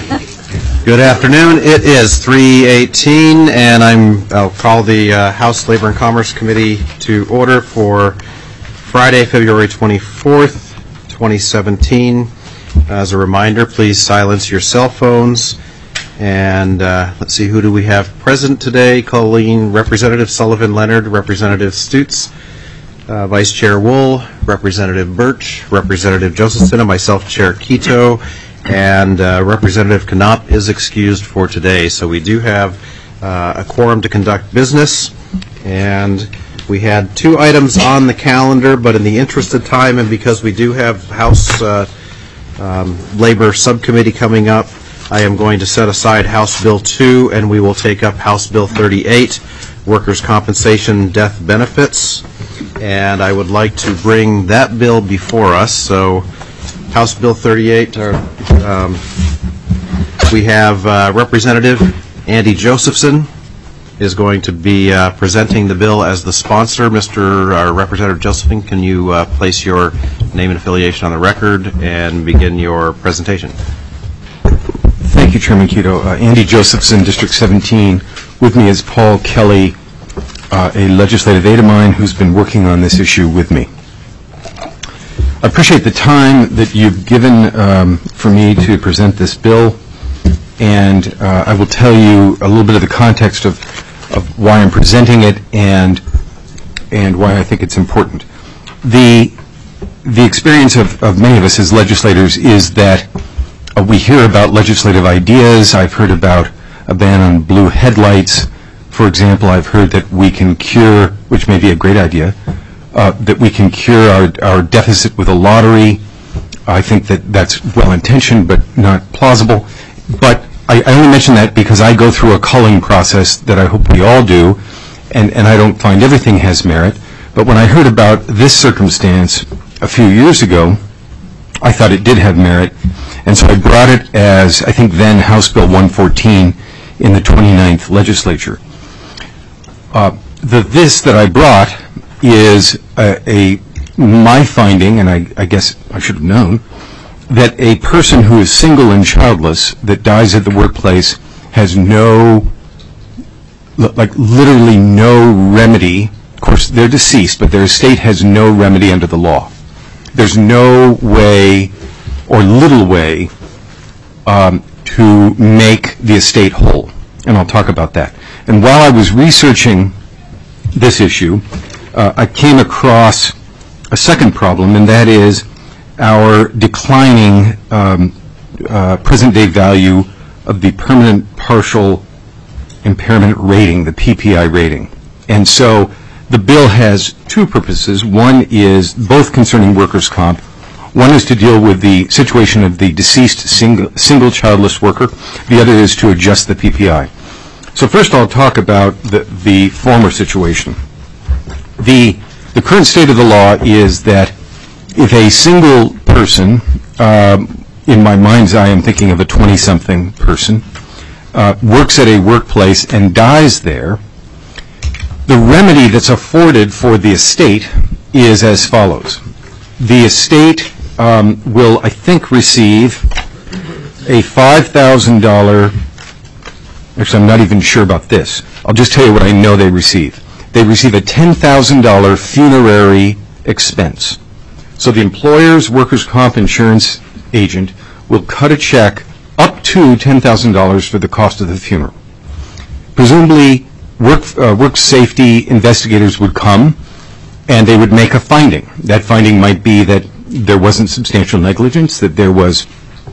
Good afternoon. It is 3:18, and I'll call the House Labor and Commerce Committee to order for Friday, February 24th, 2017. As a reminder, please silence your cell phones. And let's see, who do we have present today? Colleen, Representative Sullivan Leonard, Representative Stutz, Vice Chair Wool, Representative Birch, Representative Josephson, and myself, Chair Quito, and Representative Knopp is excused for today. So we do have a quorum to conduct business, and we had two items on the calendar, but in the interest of time and because we do have House Labor Subcommittee coming up, I am going to set aside House Bill 2, and we will take up House Bill 38, Workers' Compensation Death Benefits. And I would like to bring that bill before us. So House Bill 38, we have Representative Andy Josephson is going to be presenting the bill as the sponsor. Mr. Representative Josephson, can you place your name and affiliation on the record and begin your presentation? Thank you, Chairman Quito. Andy Josephson, District 17. With me is Paul Kelly, a legislative aide of mine who's been working on this issue with me. I appreciate the time that you've given for me to present this bill, and I will tell you a little bit of the context of why I'm presenting it and why I think it's important. The experience of many of us as legislators is that we hear about legislative ideas. I've heard about a ban on blue headlights. For example, I've heard that we can cure, which may be a great idea, that we can cure our deficit with a lottery. I think that that's well-intentioned but not plausible. But I only mention that because I go through a culling process that I hope we all do, and I don't find everything has merit. But when I heard about this circumstance a few years ago, I thought it did have merit, and so I brought it as, I think then, House Bill 114 in the 29th legislature. This that I brought is my finding, and I guess I should have known, that a person who is single and childless that dies at the workplace has literally no remedy. Of course, they're deceased, but their estate has no remedy under the law. There's no way or little way to make the estate whole, and I'll talk about that. And while I was researching this issue, I came across a second problem, and that is our declining present-day value of the permanent partial impairment rating, the PPI rating. And so the bill has two purposes. One is both concerning workers' comp. One is to deal with the situation of the deceased single childless worker. The other is to adjust the PPI. So first I'll talk about the former situation. The current state of the law is that if a single person, in my mind's eye I'm thinking of a 20-something person, works at a workplace and dies there, the remedy that's afforded for the estate is as follows. The estate will, I think, receive a $5,000, actually I'm not even sure about this. I'll just tell you what I know they receive. They receive a $10,000 funerary expense. So the employer's workers' comp insurance agent will cut a check up to $10,000 for the cost of the funeral. Presumably, work safety investigators would come and they would make a finding. That finding might be that there wasn't substantial negligence, that there was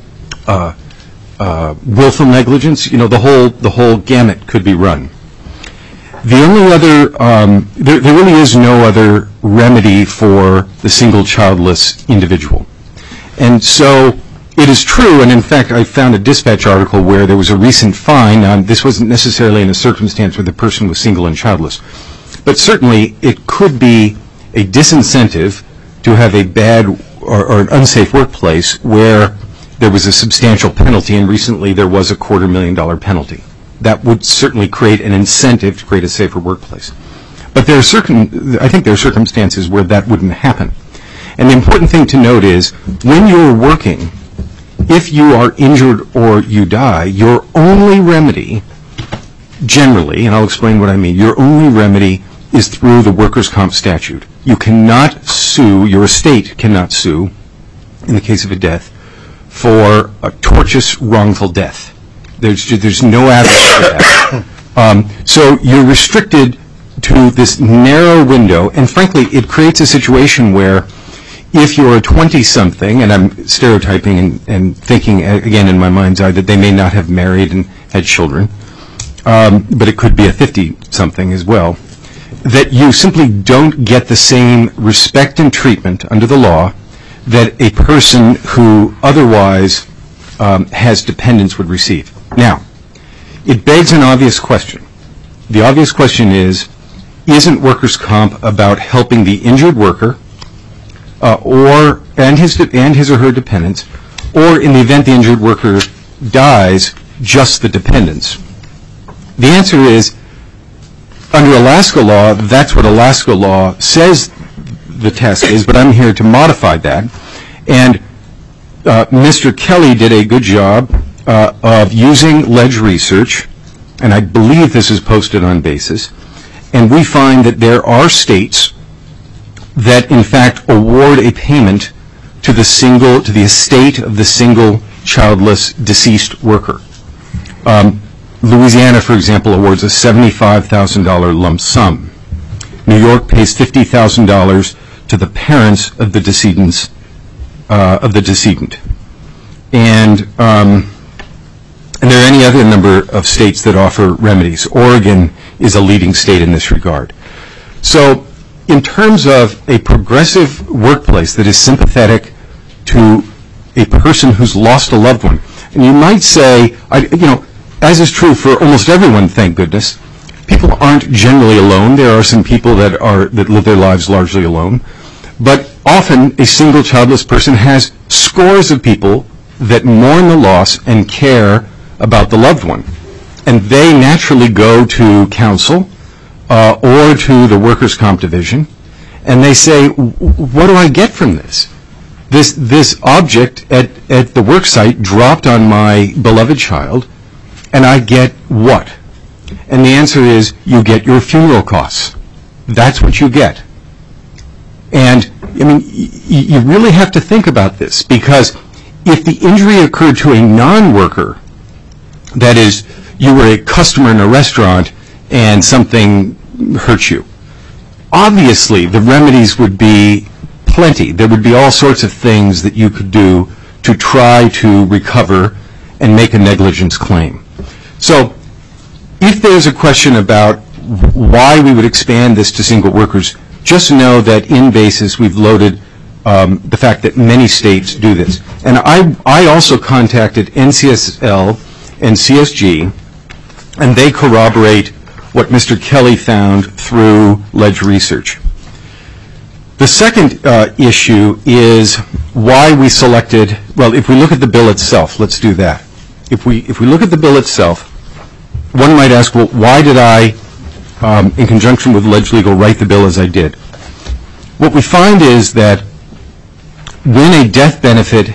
willful negligence. You know, the whole gamut could be run. The only other, there really is no other remedy for the single childless individual. And so it is true, and in fact I found a dispatch article where there was a recent fine. This wasn't necessarily in a circumstance where the person was single and childless. But certainly it could be a disincentive to have a bad or an unsafe workplace where there was a substantial penalty, and recently there was a $250,000 penalty. That would certainly create an incentive to create a safer workplace. But there are I think there are circumstances where that wouldn't happen. And the important thing to note is when you're working if you are injured or you die, your only remedy, generally, and I'll explain what I mean, your only remedy is through the workers' comp statute. You cannot sue, your estate cannot sue, in the case of a death, for a tortious wrongful death. There's no avenue for that. So you're restricted to this narrow window, and frankly, it creates a situation where if you're a 20-something, and I'm stereotyping and thinking, again, in my mind's eye, that they may not have married and had children, but it could be a 50-something as well, that you simply don't get the same respect and treatment under the law that a person who otherwise has dependents would receive. Now, it begs an obvious question. The obvious question is, isn't workers' comp about helping the injured worker and his or her dependents, or in the event the injured worker dies, just the dependents? The answer is, under Alaska law, that's what Alaska law says the test is, but I'm here to modify that. And Mr. Kelly did a good job of using ledge research, and I believe this is posted on Basis, and we find that there are states that in fact award a payment to the estate of the single childless deceased worker. Louisiana, for example, awards a $75,000 lump sum. New York pays $50,000 to the parents of the decedent. And there are any other number of states that offer remedies. Oregon is a leading state in this regard. So in terms of a progressive workplace that is sympathetic to a person who's lost a loved one, and you might say, as is true for almost everyone, thank goodness, people aren't generally alone. There are some people that live their lives largely alone. But often a single childless person has scores of people that mourn the loss and care about the loved one. And they naturally go to counsel or to the workers' comp division, and they say, what do I get from this? This object at the work site dropped on my beloved child, and I get what? And the answer is, you get your funeral costs. That's what you get. And, you really have to think about this, because if the injury occurred to a non-worker, that is, you were a customer in a restaurant and something hurt you, obviously the remedies would be plenty. There would be all sorts of things that you could do to try to recover and make a negligence claim. So if there's a question about why we would expand this to single workers, just know that in Basis we've loaded the fact that many states do this. And I also contacted NCSL and CSG, and they corroborate what Mr. Kelly found through ledge research. The second issue is why we selected, well, if we look at the bill itself, let's do that. If we look at the bill itself, one might ask, well, why did I, in conjunction with Ledge Legal, write the bill as I did? What we find is that when a death benefit,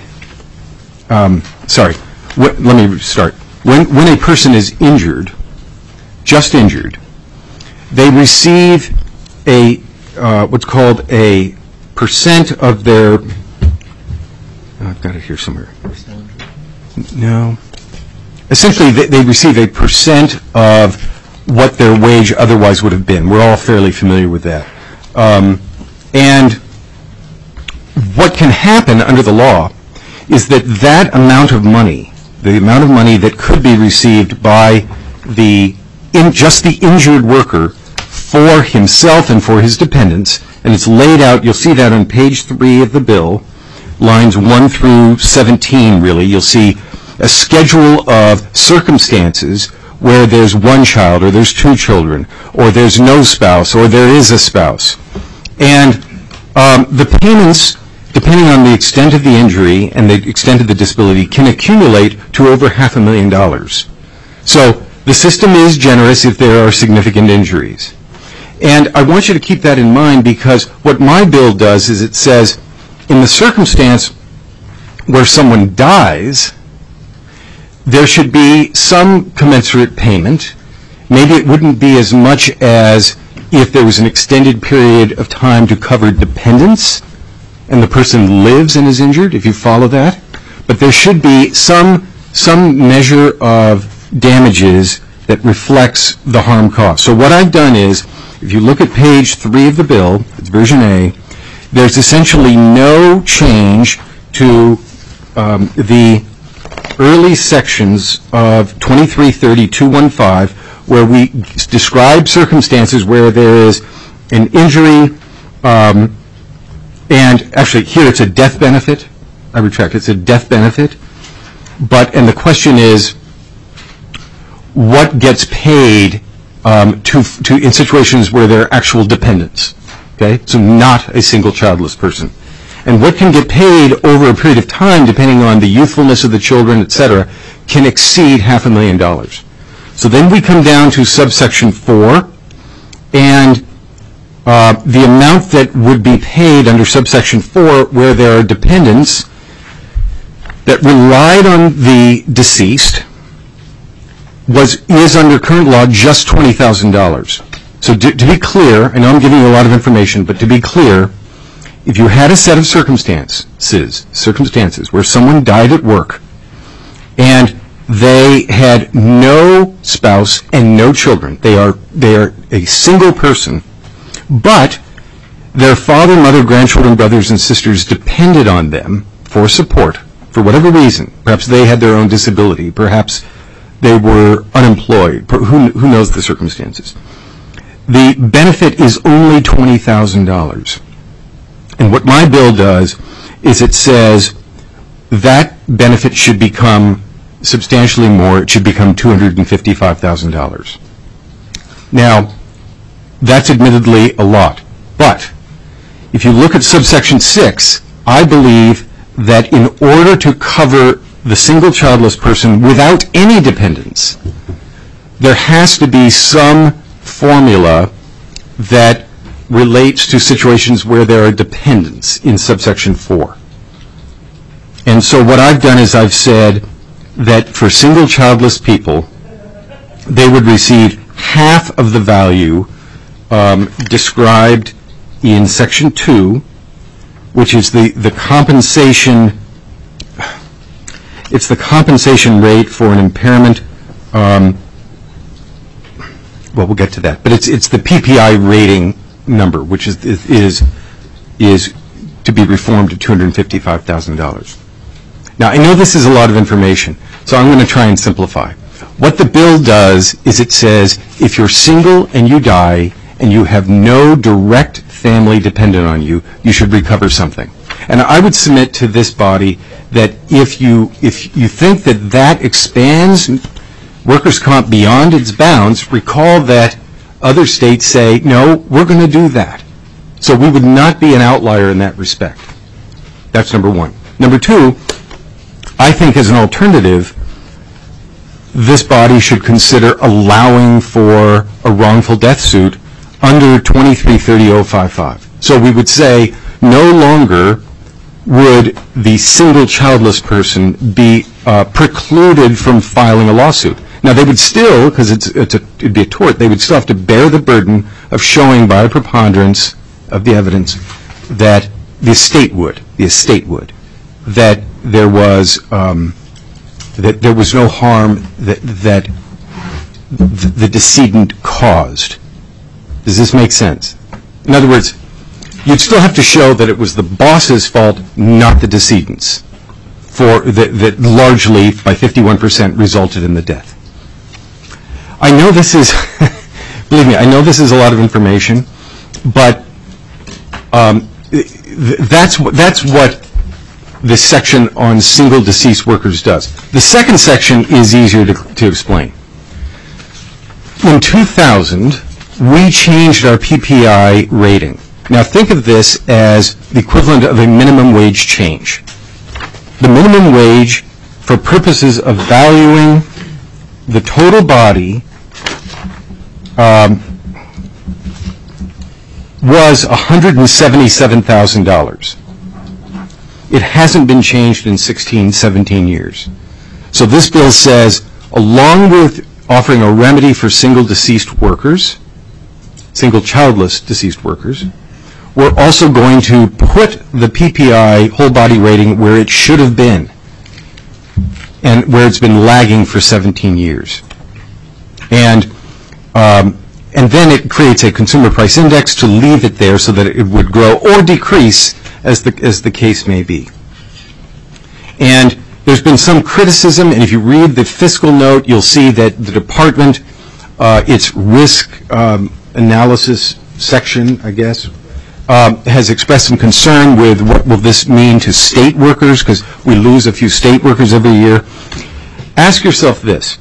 let me start. When a person is injured, just injured, they receive a what's called a percent of their, I've got it here somewhere. No. Essentially, they receive a percent of what their wage otherwise would have been. We're all fairly familiar with that. And what can happen under the law is that that amount of money, the amount of money that could be received by just the injured worker for himself and for his dependents, and it's laid out, you'll see that on page 3 of the bill, lines 1 through 17 really, you'll see a schedule of circumstances where there's one child or there's two children or there's no spouse or there is a spouse. And the payments, depending on the extent of the injury and the extent of the disability, can accumulate to over $500,000. So the system is generous if there are significant injuries. And I want you to keep that in mind, because what my bill does is it says, in the circumstance where someone dies, there should be some commensurate payment. Maybe it wouldn't be as much as if there was an extended period of time to cover dependents and the person lives and is injured, if you follow that. But there should be some measure of damages that reflects the harm caused. So what I've done is, if you look at page 3 of the bill, it's version A, there's essentially no change to the early sections of 2330-215, where we describe circumstances where there is an injury, and actually here it's a death benefit. I retract, it's a death benefit. And the question is, what gets paid in situations where there are actual dependents? Okay, so not a single childless person. And what can get paid over a period of time, depending on the youthfulness of the children, etc., can exceed $500,000. So then we come down to subsection 4, and the amount that would be paid under subsection 4, where there are dependents that relied on the deceased, is under current law just $20,000. So to be clear, I know I'm giving you a lot of information, but to be clear, if you had a set of circumstances where someone died at work and they had no spouse and no children, they are a single person, but their father, mother, grandchildren, brothers, and sisters depended on them for support, for whatever reason. Perhaps they had their own disability. Perhaps they were unemployed. Who knows the circumstances? The benefit is only $20,000. And what my bill does is it says that benefit should become substantially more. It should become $255,000. Now, that's admittedly a lot. But if you look at subsection 6, I believe that in order to cover the single childless person without any dependents, there has to be some formula that relates to situations where there are dependents in subsection 4. And so what I've done is I've said that for single childless people, they would receive half of the value described in section 2, which is the compensation. It's the compensation rate for an impairment. Well, we'll get to that. But it's the PPI rating number, which is to be reformed to $255,000. Now, I know this is a lot of information, so I'm going to try and simplify. What the bill does is it says if you're single and you die and you have no direct family dependent on you, you should recover something. And I would submit to this body that if you think that expands workers' comp beyond its bounds, recall that other states say, no, we're going to do that. So we would not be an outlier in that respect. That's number one. Number two, I think as an alternative, this body should consider allowing for a wrongful death suit under 2330.055. So we would say no longer would the single childless person be precluded from filing a lawsuit. Now they would still, because it'd be a tort, they would still have to bear the burden of showing by a preponderance of the evidence that the estate would, that there was no harm that the decedent caused. Does this make sense? In other words, you'd still have to show that it was the boss's fault, not the decedent's, that largely, by 51%, resulted in the death. I know this is, believe me, I know this is a lot of information, but that's what this section on single deceased workers does. The second section is easier to explain. In 2000, we changed our PPI rating. Now think of this as the equivalent of a minimum wage change. The minimum wage, for purposes of valuing the total body, was $177,000. It hasn't been changed in 16, 17 years. So this bill says, along with offering a remedy for single deceased workers, single childless deceased workers, we're also going to put the PPI whole body rating where it should have been and where it's been lagging for 17 years. And then it creates a consumer price index to leave it there so that it would grow or decrease as the case may be. And there's been some criticism, and if you read the fiscal note, you'll see that the department, its risk analysis section, I guess, has expressed some concern with what will this mean to state workers, because we lose a few state workers every year. Ask yourself this.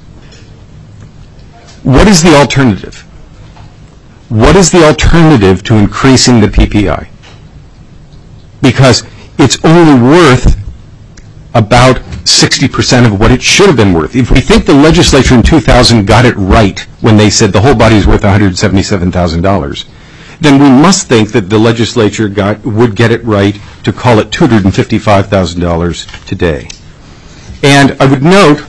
What is the alternative? What is the alternative to increasing the PPI? Because it's only worth about 60% of what it should have been worth. If we think the legislature in 2000 got it right when they said the whole body is worth $177,000, then we must think that the legislature would get it right to call it $255,000 today. And I would note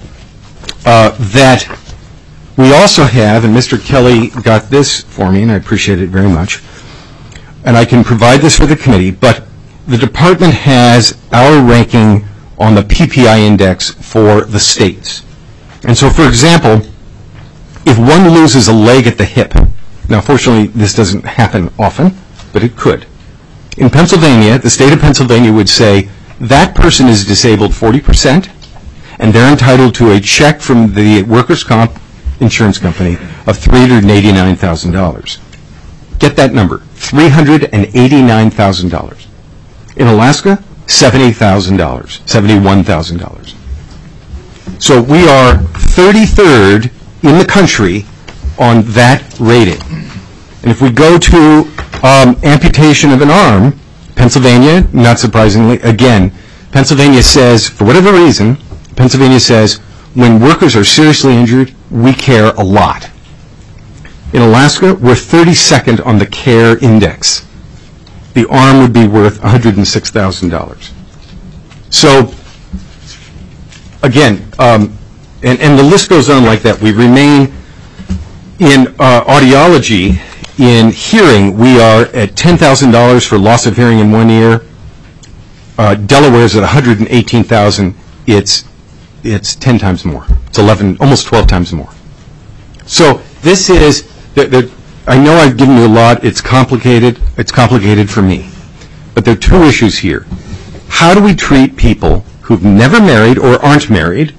that we also have, and Mr. Kelly got this for me, and I appreciate it very much, and I can provide this for the committee, but the department has our ranking on the PPI index for the states. And so, for example, if one loses a leg at the hip, now fortunately this doesn't happen often, but it could. In Pennsylvania, the state of Pennsylvania would say that person is disabled 40%, and they're entitled to a check from the workers' comp insurance company of $389,000. Get that number, $389,000. In Alaska, $70,000, $71,000. So we are 33rd in the country on that rating. And if we go to amputation of an arm, Pennsylvania, not surprisingly, again, Pennsylvania says, for whatever reason, Pennsylvania says, when workers are seriously injured, we care a lot. In Alaska, we're 32nd on the CARE index. The arm would be worth $106,000. So, again, and the list goes on like that. We remain in audiology. In hearing, we are at $10,000 for loss of hearing in 1 year. Delaware's at $118,000. It's 10 times more. It's 11, almost 12 times more. So this is, I know I've given you a lot. It's complicated. It's complicated for me. But there are two issues here. How do we treat people who've never married or aren't married,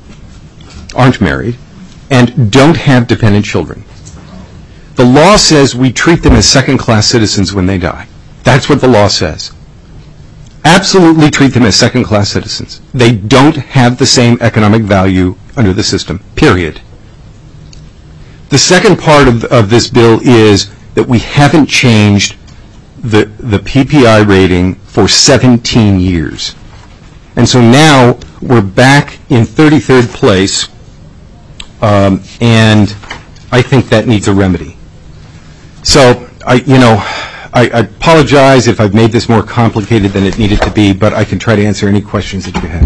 and don't have dependent children? The law says we treat them as second-class citizens when they die. That's what the law says. Absolutely treat them as second-class citizens. They don't have the same economic value under the system, period. The second part of this bill is that we haven't changed the PPI rating for 17 years. And so now we're back in 33rd place, and I think that needs a remedy. So, I apologize if I've made this more complicated than it needed to be, but I can try to answer any questions that you have.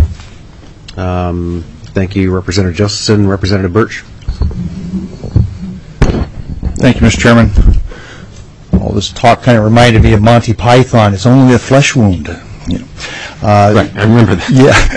Thank you, Representative Josephson. Representative Birch. Thank you, Mr. Chairman. All this talk kind of reminded me of Monty Python. It's only a flesh wound. Right, I remember that.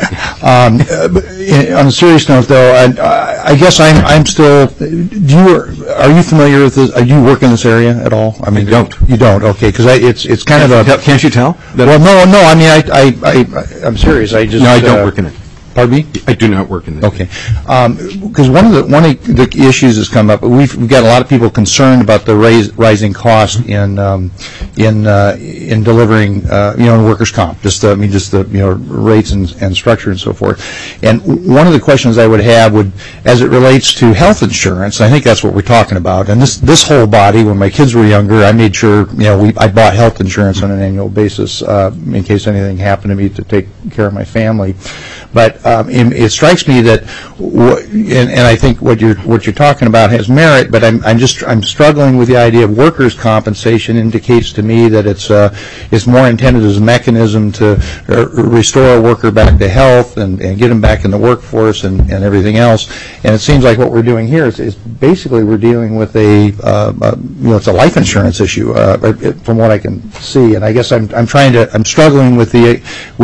Yeah. On a serious note, though, I guess I'm still. Are you familiar with this? Do you work in this area at all? I mean, I don't. You don't? Okay, because it's kind of a. Can't you tell? Well, no. I mean, I'm serious. I just. No, I don't work in it. Pardon me? I do not work in it. Okay, because one of the issues has come up. We've got a lot of people concerned about the rising cost in delivering workers' comp. Just the rates and structure and so forth. And one of the questions I would have as it relates to health insurance, I think that's what we're talking about. And this whole body, when my kids were younger, I made sure I bought health insurance on an annual basis in case anything happened to me to take care of my family. But it strikes me that, and I think what you're talking about has merit. But I'm struggling with the idea of workers' compensation. Indicates to me that it's more intended as a mechanism to restore a worker back to health and get them back in the workforce and everything else. And it seems like what we're doing here is basically we're dealing with it's a life insurance issue from what I can see. And I guess I'm struggling with the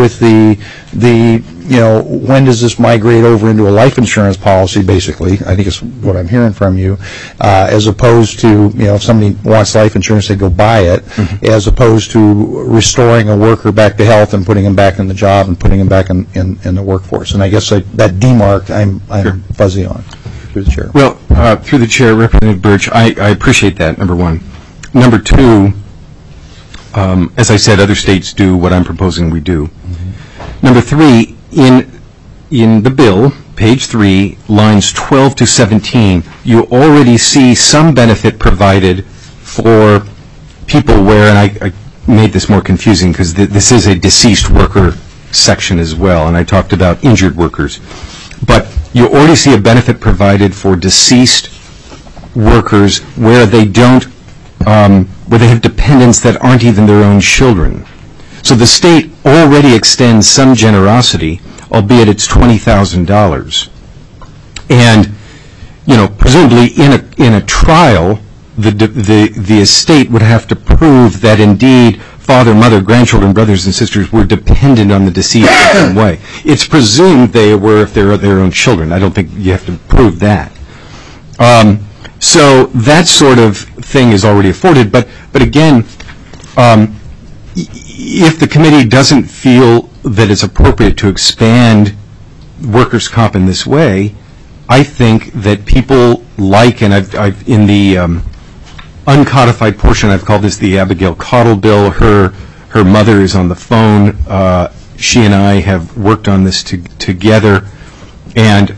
when does this migrate over into a life insurance policy, basically, I think is what I'm hearing from you, as opposed to, if somebody wants life insurance, they go buy it, as opposed to restoring a worker back to health and putting him back in the job and putting him back in the workforce. And I guess that demarc I'm Sure. fuzzy on. Through the chair. Well, through the chair, Representative Birch, I appreciate that, number one. Number two, as I said, other states do what I'm proposing we do. Number three, in the bill, page 3, lines 12 to 17, you already see some benefit provided for people where, and I made this more confusing because this is a deceased worker section as well, and I talked about injured workers. But you already see a benefit provided for deceased workers where they where they have dependents that aren't even their own children. So the state already extends some generosity, albeit it's $20,000. And, presumably in a trial, the estate would have to prove that indeed father, mother, grandchildren, brothers and sisters were dependent on the deceased in some way. It's presumed they were if they were their own children. I don't think you have to prove that. So that sort of thing is already afforded. But again, if the committee doesn't feel that it's appropriate to expand workers' comp in this way, I think that people like, and I've in the uncodified portion, I've called this the Abigail Cottle bill. Her mother is on the phone. She and I have worked on this together, and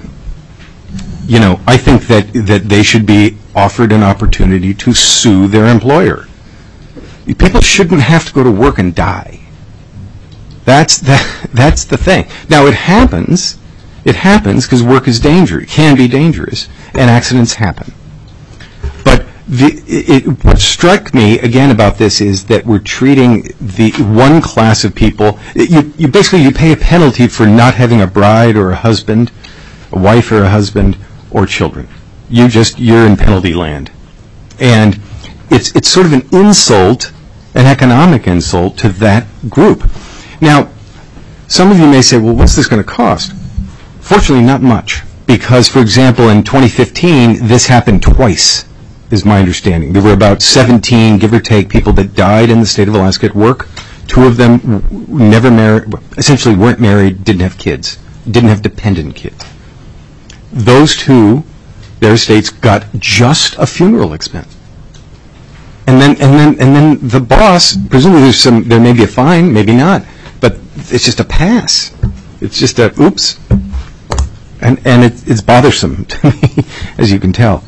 I think that they should be offered an opportunity to sue their employer. People shouldn't have to go to work and die. That's the thing. Now it happens because work is dangerous. It can be dangerous, and accidents happen. But what struck me again about this is that we're treating the one class of people. You basically pay a penalty for not having a bride or a husband, a wife or a husband, or children. You're in penalty land, and it's sort of an insult, an economic insult to that group. Now, some of you may say, well, what's this going to cost? Fortunately, not much, because, for example, in 2015, this happened twice, is my understanding. There were about 17, give or take, people that died in the state of Alaska at work. 2 of them never married, essentially weren't married, didn't have kids, didn't have dependent kids. Those 2, their estates got just a funeral expense. And then the boss, presumably there may be a fine, maybe not, but it's just a pass. It's just a oops. And it's bothersome to me, as you can tell.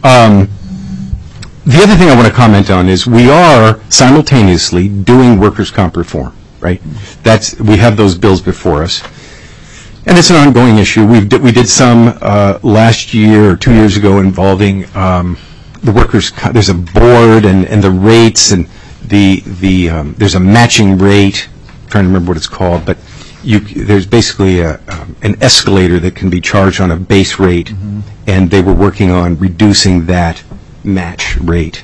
The other thing I want to comment on is we are simultaneously doing workers' comp reform, right? We have those bills before us. And it's an ongoing issue. We did some last year or 2 years ago involving the workers. There's a board and the rates and there's a matching rate. I'm trying to remember what it's called, but there's basically an escalator that can be charged on a base rate, and they were working on reducing that match rate.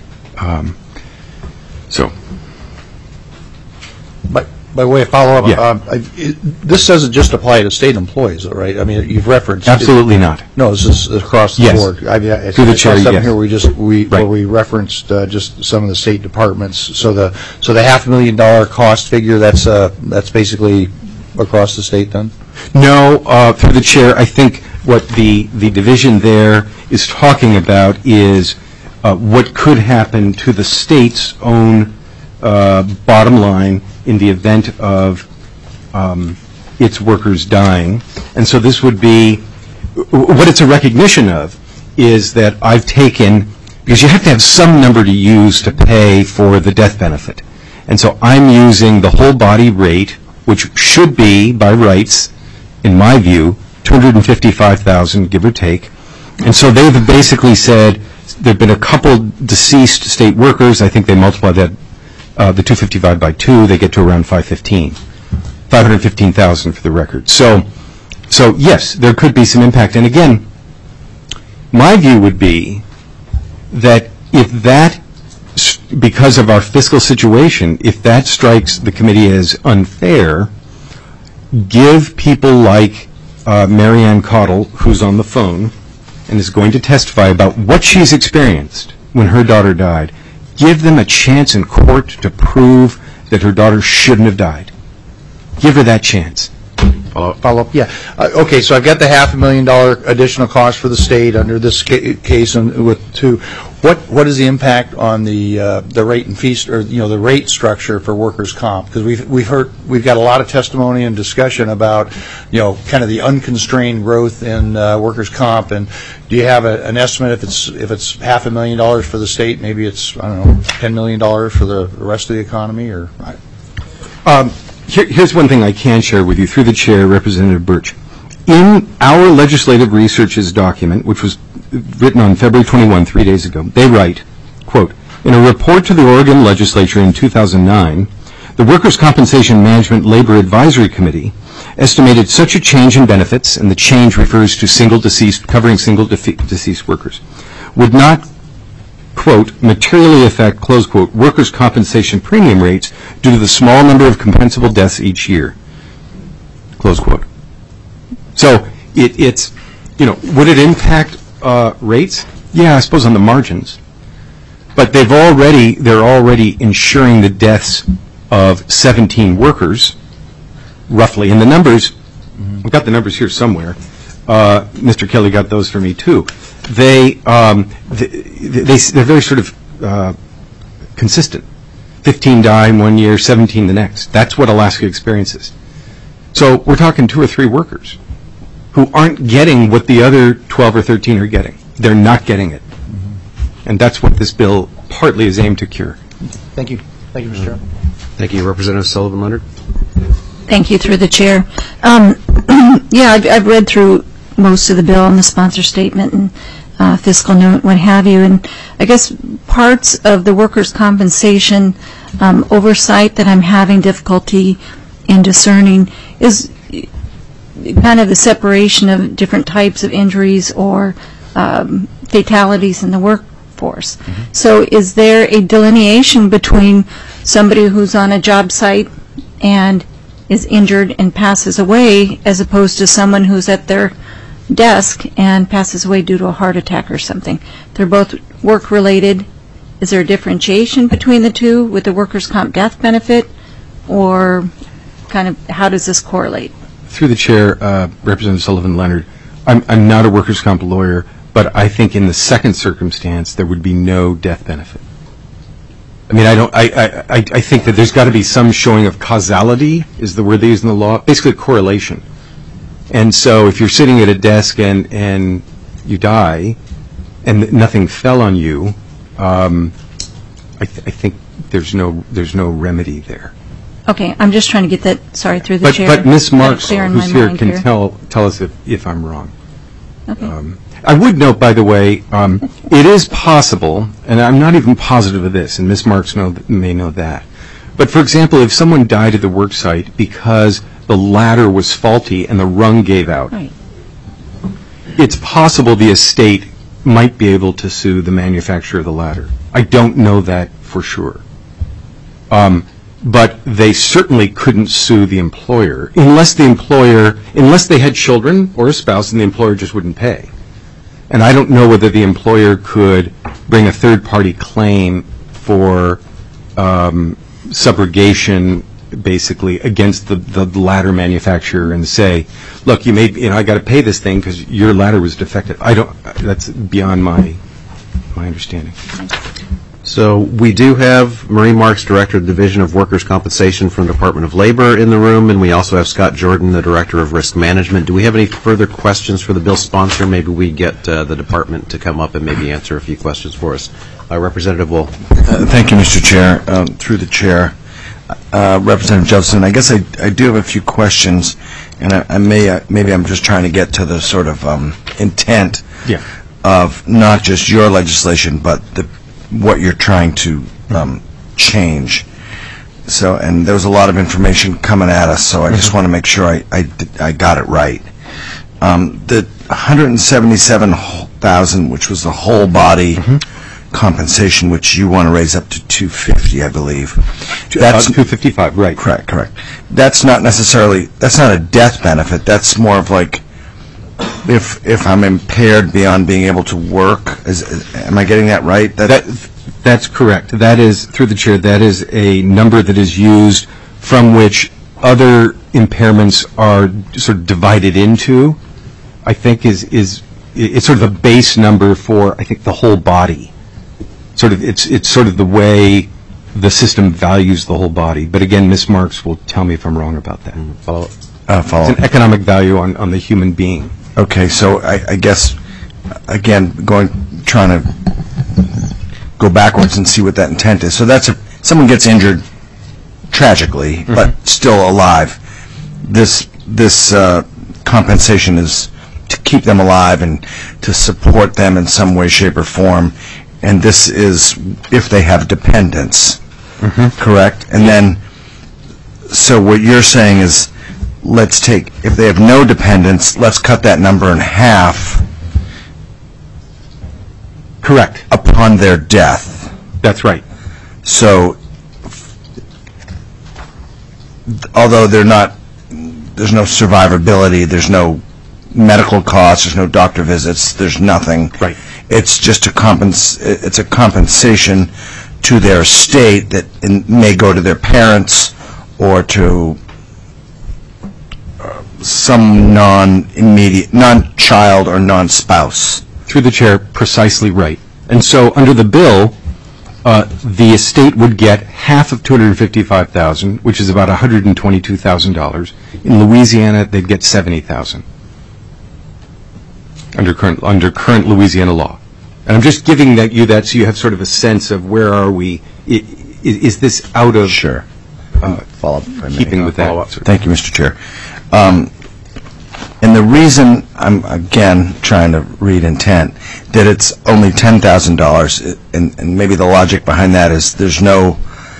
By way of follow-up, Yeah. this doesn't just apply to state employees, though, right? I mean, you've referenced... Absolutely not. No, this is across the Yes. board. I mean, Through the chair, yes. Here Right. where we referenced just some of the state departments. So the $500,000 cost figure, that's basically across the state then? No, through the chair, I think what the division there is talking about is what could happen to the state's own bottom line in the event of its workers dying. And so this would be, what it's a recognition of is that I've taken, because you have to have some number to use to pay for the death benefit. And so I'm using the whole body rate, which should be, by rights, in my view, $255,000, give or take. And so they've basically said there have been a couple deceased state workers. I think they multiply that, the 255 by 2, they get to around 515,000 for the record. So yes, there could be some impact. And again, my view would be that if that, because of our fiscal situation, if that strikes the committee as unfair, give people like Marianne Caudill, who's on the phone and is going to testify about what she's experienced when her daughter died, give them a chance in court to prove that her daughter shouldn't have died. Give her that chance. Follow up? Yeah. Okay, so I've got the $500,000 additional cost for the state under this case and with two. What is the impact on the rate and fee, or the rate structure for workers' comp? Because we've got a lot of testimony and discussion about kind of the unconstrained growth in workers' comp. And do you have an estimate if it's $500,000 for the state? Maybe it's $10 million for the rest of the economy, or? Here's one thing I can share with you through the chair, Representative Birch. In our legislative researches document, which was written on February 21, 3 days ago, they write, quote, in a report to the Oregon legislature in 2009, the Workers' Compensation Management Labor Advisory Committee estimated such a change in benefits, and the change refers to covering single deceased workers, would not, quote, materially affect, close quote, workers' compensation premium rates due to the small number of compensable deaths each year, close quote. So it's, would it impact rates? Yeah, I suppose on the margins. But they're already insuring the deaths of 17 workers, roughly. And the numbers, I've got the numbers here somewhere. Mr. Kelly got those for me too. They're very sort of consistent. 15 die in 1 year, 17 the next. That's what Alaska experiences. So we're talking 2 or 3 workers who aren't getting what the other 12 or 13 are getting. They're not getting it. And that's what this bill partly is aimed to cure. Thank you. Thank you, Mr. Chairman. Thank you. Representative Sullivan-Leonard. Thank you, through the chair. Yeah, I've read through most of the bill and the sponsor statement and fiscal note, what have you, and I guess parts of the workers' compensation oversight that I'm having difficulty in discerning is kind of the separation of different types of injuries or fatalities in the workforce. So is there a delineation between somebody who's on a job site and is injured and passes away as opposed to someone who's at their desk and passes away due to a heart attack or something? They're both work-related. Is there a differentiation between the two with the workers' comp death benefit, or kind of how does this correlate? Through the chair, Representative Sullivan-Leonard, I'm not a workers' comp lawyer, but I think in the second circumstance there would be no death benefit. I mean, I think that there's got to be some showing of causality, is the word they use in the law, basically correlation. And so if you're sitting at a desk and you die and nothing fell on you, I think there's no remedy there. Okay, I'm just trying to get that, sorry, through the chair. But Ms. Marks, who's here, can tell us if I'm wrong. Okay. I would note, by the way, it is possible, and I'm not even positive of this, and Ms. Marks may know that, but for example, if someone died at the work site because the ladder was faulty and the rung gave out, Right. It's possible the estate might be able to sue the manufacturer of the ladder. I don't know that for sure. But they certainly couldn't sue the employer unless they had children or a spouse and the employer just wouldn't pay. And I don't know whether the employer could bring a third-party claim for subrogation, basically, against the ladder manufacturer and say, look, I got to pay this thing because your ladder was defective. That's beyond my understanding. So we do have Marie Marks, Director of the Division of Workers' Compensation from the Department of Labor in the room, and we also have Scott Jordan, the Director of Risk Management. Do we have any further questions for the bill sponsor? Maybe we get the department to come up and maybe answer a few questions for us. Representative Wool. Thank you, Mr. Chair. Through the chair, Representative Joseph. I guess I do have a few questions, and maybe I'm just trying to get to the sort of intent of not just your legislation, but what you're trying to change. So, and there was a lot of information coming at us, so I just want to make sure I got it right. The $177,000, which was the whole body compensation, which you want to raise up to $250,000, I believe. That's $255,000, right? Correct. That's not a death benefit. That's more of like if I'm impaired beyond being able to work. Am I getting that right? That's correct. That is, through the chair, that is a number that is used from which other impairments are sort of divided into. I think it's sort of a base number for, I think, the whole body. It's sort of the way the system values the whole body. But again, Ms. Marks will tell me if I'm wrong about that. Follow It's an economic value on the human being. Okay, so I guess, again, trying to go backwards and see what that intent is. So someone gets injured tragically, but still alive. This compensation is to keep them alive and to support them in some way, shape, or form. And this is if they have dependents, correct? And then, so what you're saying is, if they have no dependents, let's cut that number in half. Correct. Upon their death. That's right. So, although there's no survivability, there's no medical costs, there's no doctor visits, there's nothing. Right. It's just it's a compensation to their estate that may go to their parents or to some non-child or non-spouse. Through the chair, precisely right. And so under the bill, the estate would get half of $255,000, which is about $122,000. In Louisiana, they'd get $70,000 under current Louisiana law. And I'm just giving you that so you have sort of a sense of where are we. Is this out of keeping with that? Thank you, Mr. Chair. And the reason I'm, again, trying to read intent, that it's only $10,000, and maybe the logic behind that is there's no,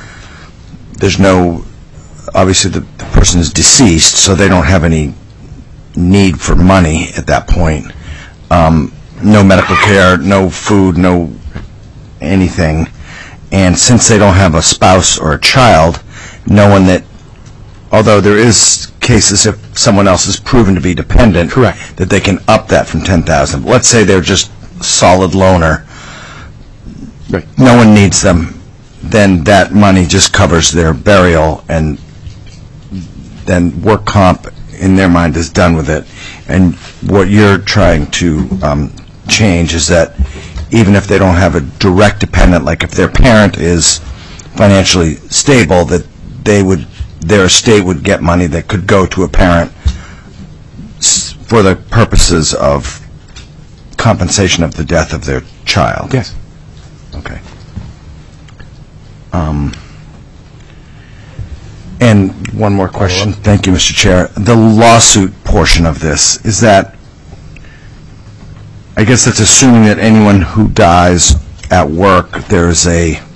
obviously the person is deceased, so they don't have any need for money at that point. No medical care, no food, no anything. And since they don't have a spouse or a child, knowing that, although there is cases if someone else is proven to be dependent, correct, that they can up that from $10,000. Let's say they're just solid loner. Right. No one needs them. Then that money just covers their burial, and then work comp in their mind is done with it. And what you're trying to change is that even if they don't have a direct dependent, like if their parent is financially stable, that their estate would get money that could go to a parent for the purposes of compensation of the death of their child. Yes. Okay. And one more question. Thank you, Mr. Chair. The lawsuit portion of this, is that, I guess that's assuming that anyone who dies at work, there's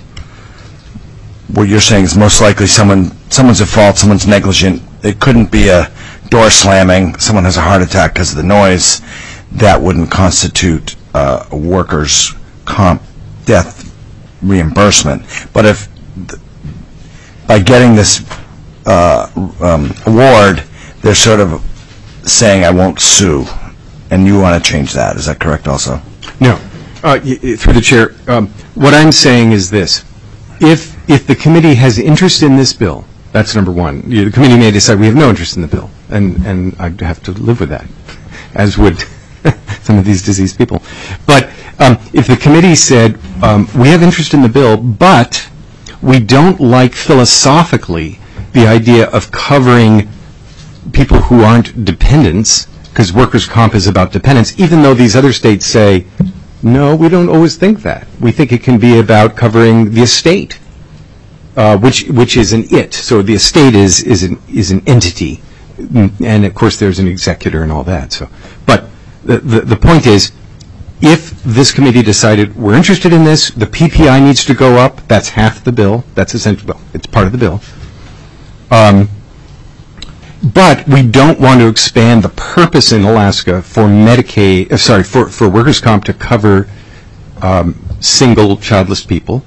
what you're saying is most likely someone's at fault, someone's negligent. It couldn't be a door slamming, someone has a heart attack because of the noise. That wouldn't constitute a workers' comp death reimbursement. But if, by getting this award, they're sort of saying, I won't sue, and you want to change that. Is that correct also? No. Through the chair, what I'm saying is this. If the committee has interest in this bill, that's number one. The committee may decide we have no interest in the bill, and I'd have to live with that, as would some of these diseased people. But if the committee said, we have interest in the bill, but we don't like philosophically the idea of covering people who aren't dependents, because workers' comp is about dependents, even though these other states say, no, we don't always think that. We think it can be about covering the estate which is an it. So the estate is an entity, and of course there's an executor and all that. So, but the point is, if this committee decided we're interested in this, the PPI needs to go up. That's half the bill. That's essentially, well, it's part of the bill. But we don't want to expand the purpose in Alaska for Medicaid. For workers' comp to cover single childless people.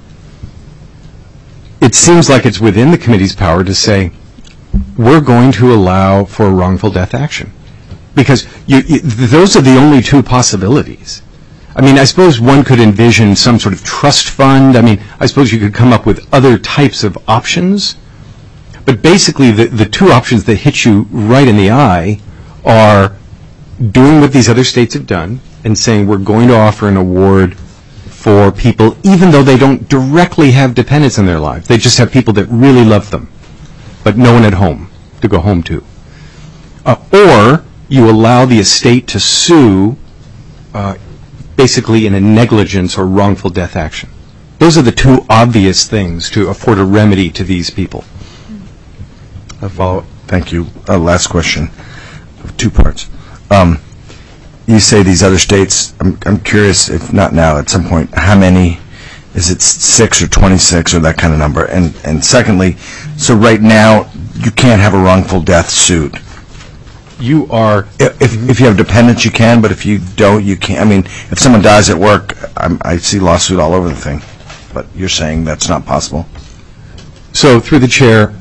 It seems like it's within the committee's power to say we're going to allow for wrongful death action, because those are the only two possibilities. I mean, I suppose one could envision some sort of trust fund. I mean, I suppose you could come up with other types of options. But basically, the two options that hit you right in the eye are doing what these other states have done and saying we're going to offer an award for people, even though they don't directly have dependents in their lives. They just have people that really love them, but no one at home to go home to. Or you allow the estate to sue basically in a negligence or wrongful death action. Those are the two obvious things to afford a remedy to these people. A follow-up. Thank you. Last question. 2 parts. You say these other states, I'm curious, if not now, at some point, how many, is it 6 or 26 or that kind of number? And secondly, so right now, you can't have a wrongful death suit. You are, if you have dependents, you can, but if you don't, you can't. I mean, if someone dies at work, I see lawsuit all over the thing. But you're saying that's not possible? So, through the chair,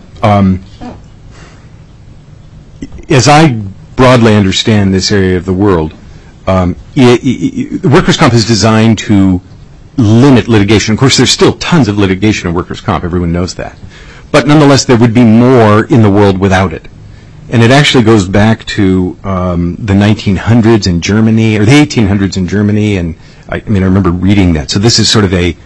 as I broadly understand this area of the world, workers' comp is designed to limit litigation. Of course, there's still tons of litigation in workers' comp. Everyone knows that. But nonetheless, there would be more in the world without it. And it actually goes back to the 1900s in Germany, or the 1800s in Germany. And I remember reading that. So this is sort of a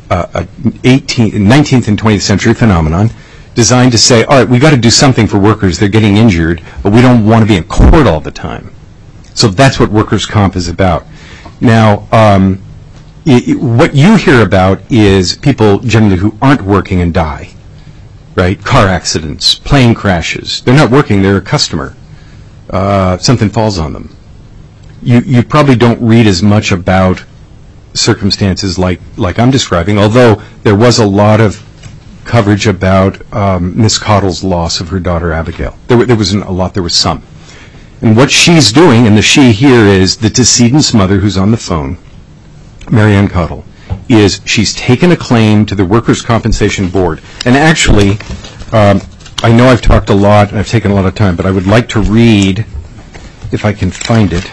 19th and 20th century phenomenon, designed to say, all right, we've got to do something for workers. They're getting injured, but we don't want to be in court all the time. So that's what workers' comp is about. Now, what you hear about is people generally who aren't working and die, right? Car accidents, plane crashes. They're not working. They're a customer. Something falls on them. You probably don't read as much about circumstances like I'm describing, although there was a lot of coverage about Miss Cottle's loss of her daughter Abigail. There wasn't a lot, there was some. And what she's doing, and the she here is the decedent's mother who's on the phone, Marianne Cottle, is she's taken a claim to the Workers' Compensation Board. And actually, I know I've talked a lot and I've taken a lot of time, but I would like to read, if I can find it,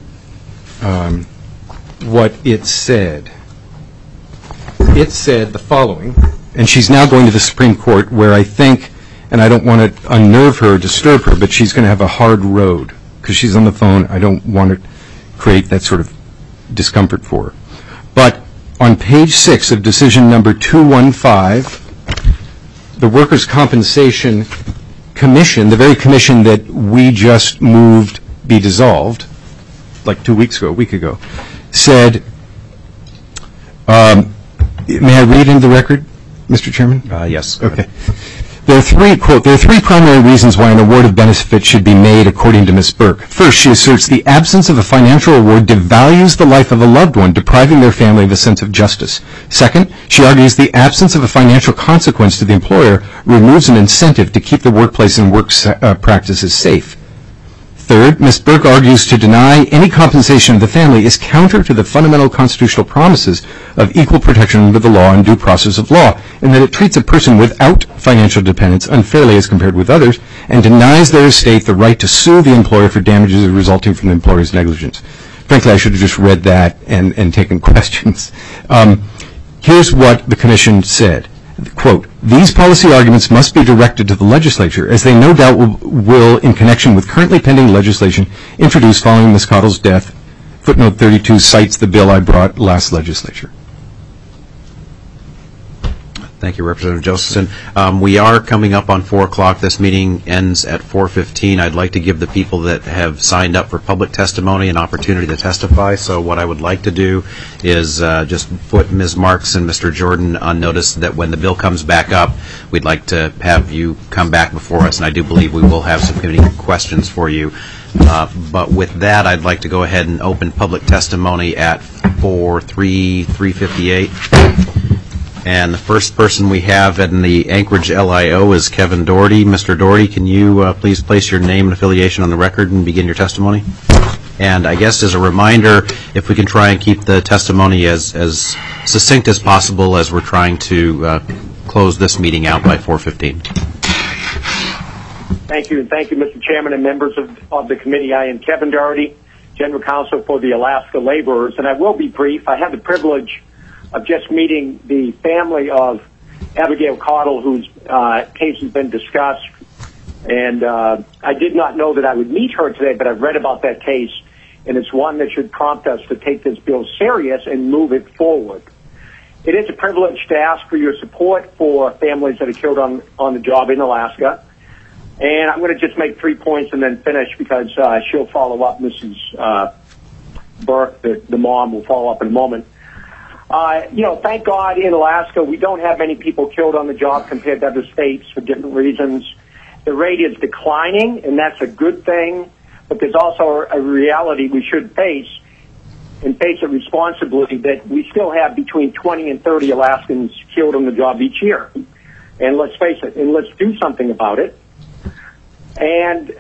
what it said. It said the following, and she's now going to the Supreme Court where I think, and I don't want to unnerve her or disturb her, but she's going to have a hard road because she's on the phone. I don't want to create that sort of discomfort for her. But on page 6 of decision number 215, the Workers' Compensation Commission, the very commission that we just moved be dissolved, like 2 weeks ago, a week ago, said, may I read into the record, Mr. Chairman? Yes. Okay. There are three primary reasons why an award of benefit should be made, according to Ms. Burke. First, she asserts the absence of a financial award devalues the life of a loved one, depriving their family of a sense of justice. Second, she argues the absence of a financial consequence to the employer removes an incentive to keep the workplace and work practices safe. Third, Ms. Burke argues to deny any compensation of the family is counter to the fundamental constitutional promises of equal protection under the law and due process of law, in that it treats a person without financial dependence unfairly as compared with others, and denies their estate the right to sue the employer for damages resulting from the employer's negligence. Frankly, I should have just read that and taken questions. Here's what the Commission said. Quote, these policy arguments must be directed to the legislature, as they no doubt will, in connection with currently pending legislation introduced following Ms. Cottle's death. Footnote 32 cites the bill I brought last legislature. Thank you, Representative Josephson. We are coming up on 4 o'clock. This meeting ends at 4:15. I'd like to give the people that have signed up for public testimony an opportunity to testify. So what I would like to do is just put Ms. Marks and Mr. Jordan on notice that when the bill comes back up, we'd like to have you come back before us. And I do believe we will have some committee questions for you. But with that, I'd like to go ahead and open public testimony at 3:58. And the first person we have in the Anchorage LIO is Kevin Doherty. Mr. Doherty, can you please place your name and affiliation on the record and begin your testimony? And I guess as a reminder, if we can try and keep the testimony as succinct as possible as we're trying to close this meeting out by 4:15. Thank you, and thank you, Mr. Chairman and members of the committee. I am Kevin Doherty, General Counsel for the Alaska Laborers, and I will be brief. I had the privilege of just meeting the family of Abigail Cottle, whose case has been discussed. And I did not know that I would meet her today, but I've read about that case, and it's one that should prompt us to take this bill serious and move it forward. It is a privilege to ask for your support for families that are killed on the job in Alaska. And I'm going to just make 3 points and then finish because she'll follow up. Mrs. Burke, the mom, will follow up in a moment. Thank God in Alaska we don't have many people killed on the job compared to other states for different reasons. The rate is declining, and that's a good thing, but there's also a reality we should face and face it responsibly, that we still have between 20 and 30 Alaskans killed on the job each year. And let's face it, and let's do something about it. And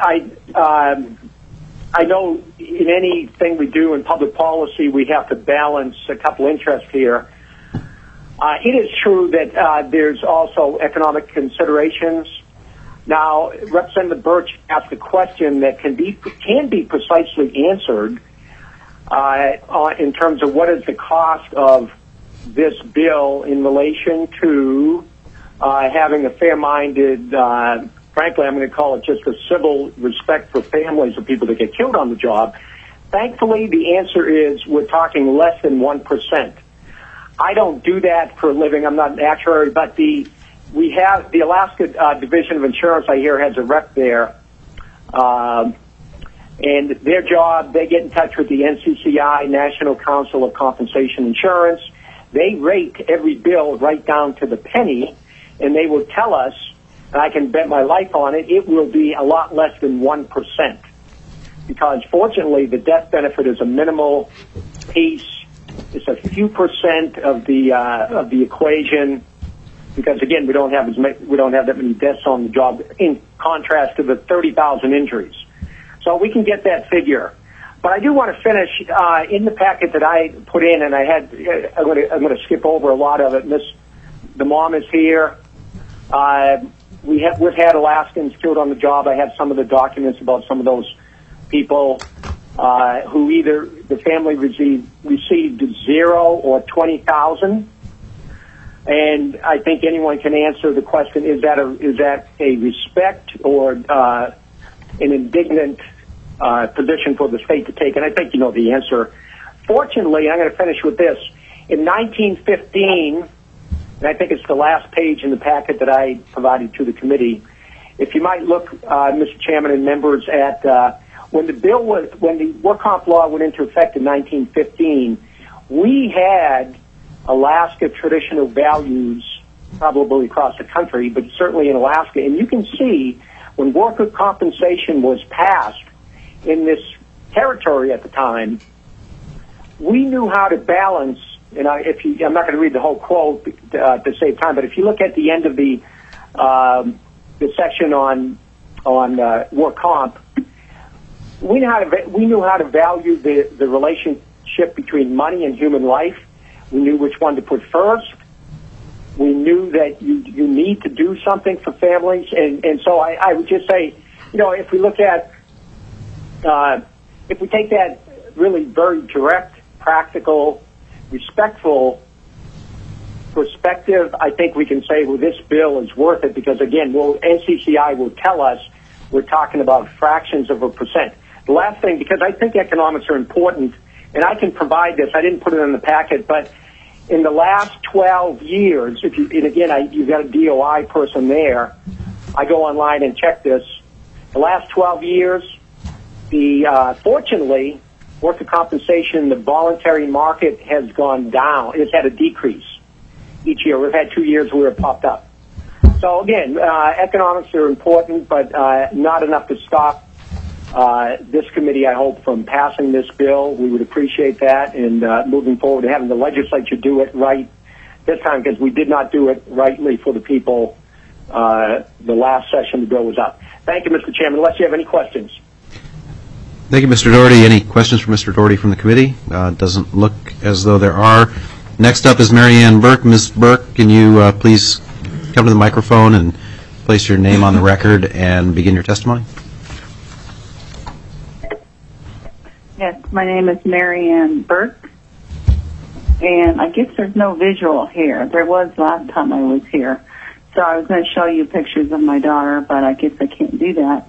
I know in anything we do in public policy, we have to balance a couple interests here. It is true that there's also economic considerations. Now, Representative Birch asked a question that can be precisely answered in terms of what is the cost of this bill in relation to having a fair-minded, frankly, I'm going to call it just a civil respect for families of people that get killed on the job. Thankfully, the answer is we're talking less than 1%. I don't do that for a living. I'm not an actuary, but we have the Alaska Division of Insurance, I hear, has a rep there. And their job, they get in touch with the NCCI, National Council of Compensation Insurance. They rate every bill right down to the penny, and they will tell us, and I can bet my life on it, it will be a lot less than 1%. Because fortunately, the death benefit is a minimal piece. It's a few percent of the equation. Because again, we don't have that many deaths on the job, in contrast to the 30,000 injuries. So we can get that figure. But I do want to finish in the packet that I put in, and I'm going to skip over a lot of it. The mom is here. We've had Alaskans killed on the job. I have some of the documents about some of those people who either the family received 0 or 20,000. And I think anyone can answer the question: is that a respect or an indignant position for the state to take? And I think you know the answer. Fortunately, I'm going to finish with this. In 1915, and I think it's the last page in the packet that I provided to the committee. If you might look, Mr. Chairman and members, at when the work comp law went into effect in 1915, we had Alaska traditional values probably across the country, but certainly in Alaska. And you can see when worker compensation was passed in this territory at the time, we knew how to balance. And I'm not going to read the whole quote to save time, but if you look at the end of the section on work comp, we knew how to value the relationship between money and human life. We knew which one to put first. We knew that you need to do something for families, and so I would just say, if we look at if we take that really very direct, practical, respectful perspective, I think we can say, well, this bill is worth it because, again, NCCI will tell us we're talking about fractions of a percent. The last thing, because I think economics are important, and I can provide this. I didn't put it in the packet, but in the last 12 years, and again, you've got a DOI person there, I go online and check this. The last 12 years, fortunately, worker compensation, the voluntary market has gone down. It's had a decrease each year. We've had 2 years where it popped up. So again, economics are important, but not enough to stop this committee, I hope, from passing this bill. We would appreciate that, and moving forward, having the legislature do it right this time, because we did not do it rightly for the people the last session the bill was up. Thank you, Mr. Chairman. Unless you have any questions. Thank you, Mr. Doherty. Any questions for Mr. Doherty from the committee? Doesn't look as though there are. Next up is Mary Ann Burke. Ms. Burke, can you please come to the microphone and place your name on the record and begin your testimony? Yes, my name is Mary Ann Burke, and I guess there's no visual here. There was last time I was here, so I was going to show you pictures of my daughter, but I guess I can't do that.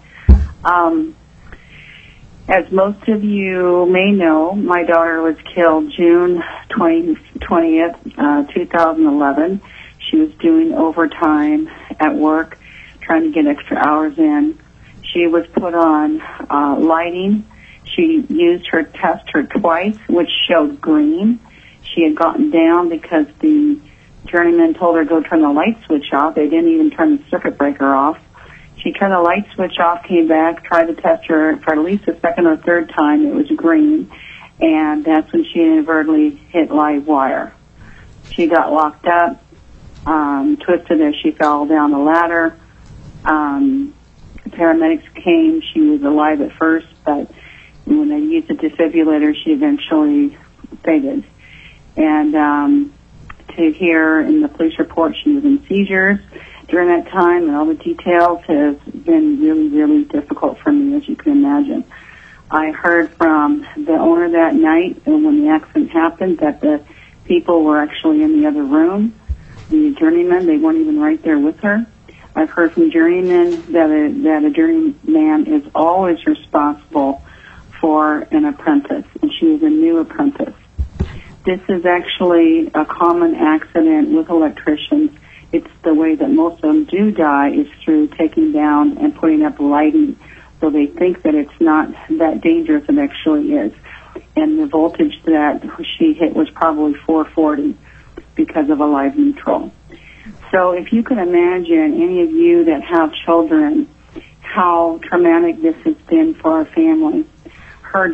As most of you may know, my daughter was killed June 20th, 2011. She was doing overtime at work, trying to get extra hours in. She was put on lighting. She used her tester twice, which showed green. She had gotten down because the journeyman told her to go turn the light switch off. They didn't even turn the circuit breaker off. She turned the light switch off, came back, tried to test her for at least the second or third time. It was green, and that's when she inadvertently hit live wire. She got locked up, twisted as she fell down the ladder. The paramedics came. She was alive at first, but when they used the defibrillator, she eventually faded. And to hear in the police report she was in seizures during that time, and all the details have been really, really difficult for me, as you can imagine. I heard from the owner that night, and when the accident happened, that the people were actually in the other room. The journeyman, they weren't even right there with her. I've heard from journeymen that a journeyman is always responsible for an apprentice, and she was a new apprentice. This is actually a common accident with electricians. It's the way that most of them do die is through taking down and putting up lighting, so they think that it's not that dangerous. It actually is. And the voltage that she hit was probably 440 because of a live neutral. So if you can imagine, any of you that have children, how traumatic this has been for our family. Her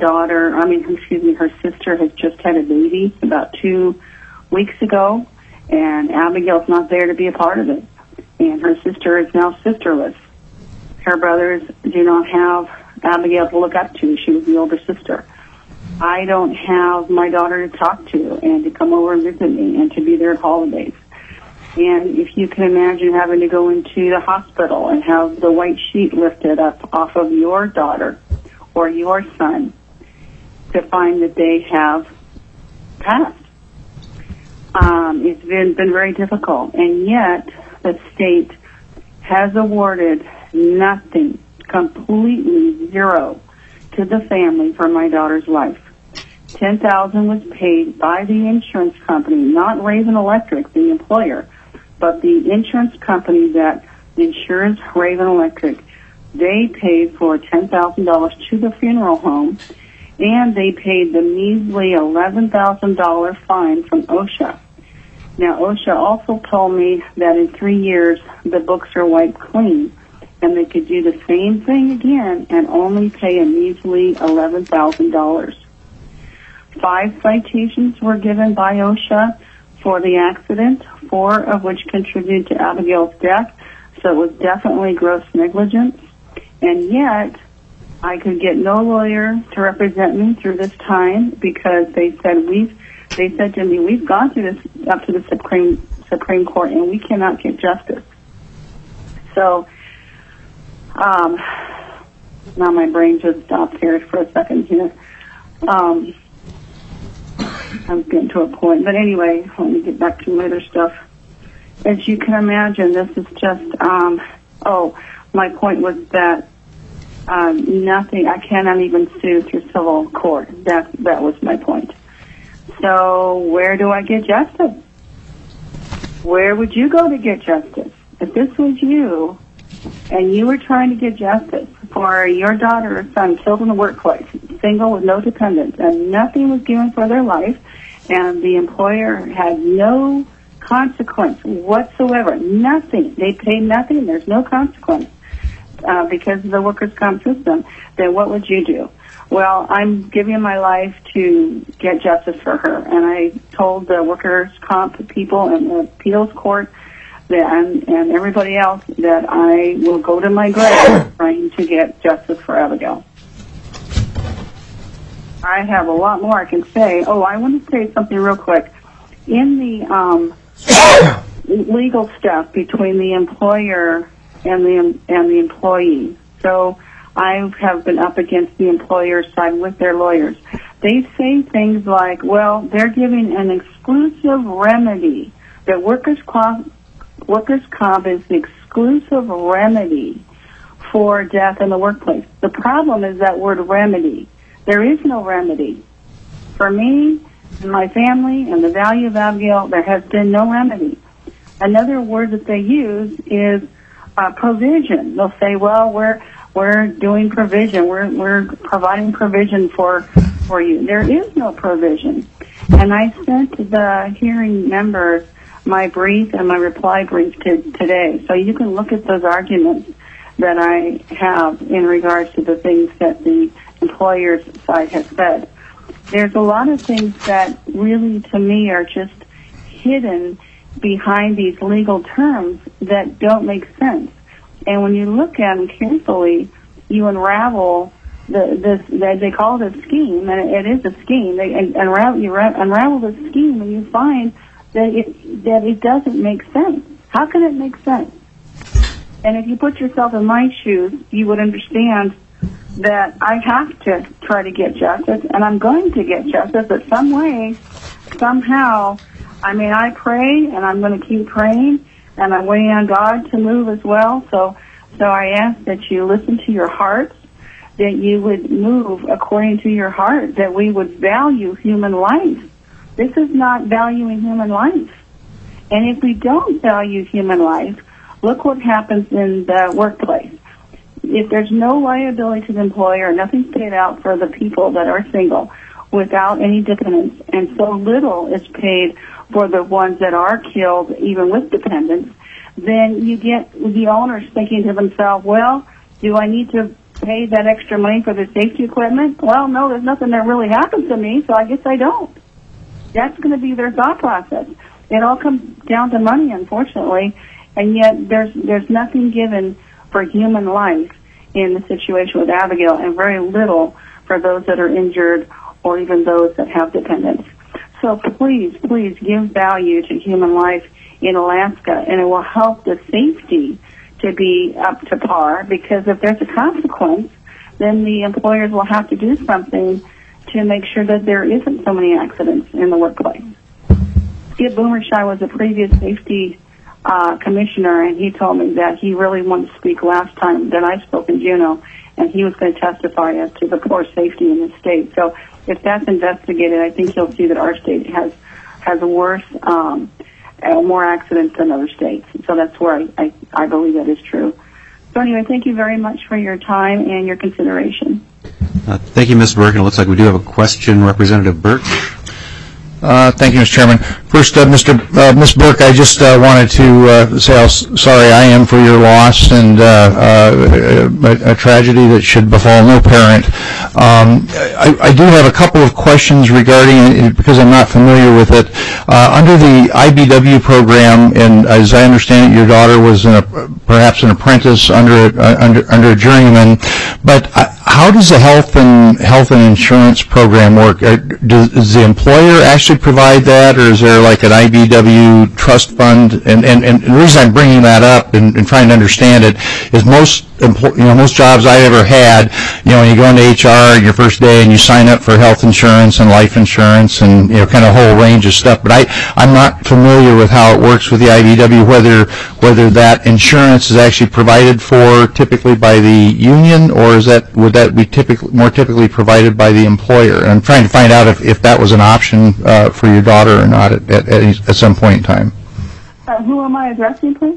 sister has just had a baby about 2 weeks ago, and Abigail's not there to be a part of it. And her sister is now sisterless. Her brothers do not have Abigail to look up to. She was the older sister. I don't have my daughter to talk to and to come over and visit me and to be there at holidays. And if you can imagine having to go into the hospital and have the white sheet lifted up off of your daughter or your son to find that they have passed. It's been very difficult, and yet the state has awarded nothing, completely zero, to the family for my daughter's life. $10,000 was paid by the insurance company, not Raven Electric, the employer, but the insurance company that insures Raven Electric. They paid for $10,000 to the funeral home, and they paid the measly $11,000 fine from OSHA. Now, OSHA also told me that in 3 years, the books are wiped clean, and they could do the same thing again and only pay a measly $11,000. 5 citations were given by OSHA for the accident, 4 of which contributed to Abigail's death, so it was definitely gross negligence. And yet, I could get no lawyer to represent me through this time because they said to me, we've gone through this up to the Supreme Court and we cannot get justice. So, now my brain just stopped here for a second here. I'm getting to a point. But anyway, let me get back to my other stuff. As you can imagine, this is just, my point was that nothing, I cannot even sue through civil court. That was my point. So where do I get justice? Where would you go to get justice? If this was you, and you were trying to get justice for your daughter or son killed in the workplace, single with no dependents, and nothing was given for their life, and the employer had no consequence whatsoever, nothing, they paid nothing, there's no consequence because of the workers' comp system, then what would you do? Well, I'm giving my life to get justice for her, and I told the workers' comp people and the appeals court and everybody else that I will go to my grave trying to get justice for Abigail. I have a lot more I can say. Oh, I want to say something real quick. In the legal stuff between the employer and the employee, so I have been up against the employer's side with their lawyers. They say things like, well, they're giving an exclusive remedy. That workers' comp is the exclusive remedy for death in the workplace. The problem is that word remedy. There is no remedy. For me and my family and the value of Abigail, there has been no remedy. Another word that they use is provision. They'll say, well, we're doing provision. We're providing provision for you. There is no provision. And I sent the hearing members my brief and my reply brief today. So you can look at those arguments that I have in regards to the things that the employer's side has said. There's a lot of things that really, to me, are just hidden behind these legal terms that don't make sense. And when you look at them carefully, you unravel they call it a scheme, and it is a scheme. You unravel the scheme, and you find that it doesn't make sense. How can it make sense? And if you put yourself in my shoes, you would understand that I have to try to get justice, and I'm going to get justice, but some way, somehow, I mean, I pray, and I'm going to keep praying, and I'm waiting on God to move as well. So I ask that you listen to your hearts, that you would move according to your heart, that we would value human life. This is not valuing human life. And if we don't value human life, look what happens in the workplace. If there's no liability to the employer, nothing's paid out for the people that are single without any dependents, and so little is paid for the ones that are killed, even with dependents, then you get the owners thinking to themselves, well, do I need to pay that extra money for the safety equipment? Well, no, there's nothing that really happened to me, so I guess I don't. That's going to be their thought process. It all comes down to money, unfortunately, and yet there's nothing given for human life in the situation with Abigail, and very little for those that are injured or even those that have dependents. So please give value to human life in Alaska, and it will help the safety to be up to par, because if there's a consequence, then the employers will have to do something to make sure that there isn't so many accidents in the workplace. Skip Boomershy was a previous safety commissioner, and he told me that he really wanted to speak last time that I spoke in Juneau, and he was going to testify as to the poor safety in the state. So if that's investigated, I think you'll see that our state has worse, more accidents than other states. So that's where I believe that is true. So anyway, thank you very much for your time and your consideration. Thank you, Ms. Burke. And it looks like we do have a question. Representative Birch. Thank you, Mr. Chairman. First, Ms. Burke, I just wanted to say how sorry I am for your loss, and a tragedy that should befall no parent. I do have a couple of questions regarding it because I'm not familiar with it. Under the IBW program, and as I understand it, your daughter was perhaps an apprentice under a journeyman, but how does the health and insurance program work? Does the employer actually provide that, or is there like an IBW trust fund? And the reason I'm bringing that up and trying to understand it is most most jobs I ever had, you go into HR your first day and you sign up for health insurance and life insurance and kind of a whole range of stuff. But I'm not familiar with how it works with the IBEW, whether that insurance is actually provided for typically by the union, or would that be more typically provided by the employer? And I'm trying to find out if that was an option for your daughter or not at some point in time. Who am I addressing, please?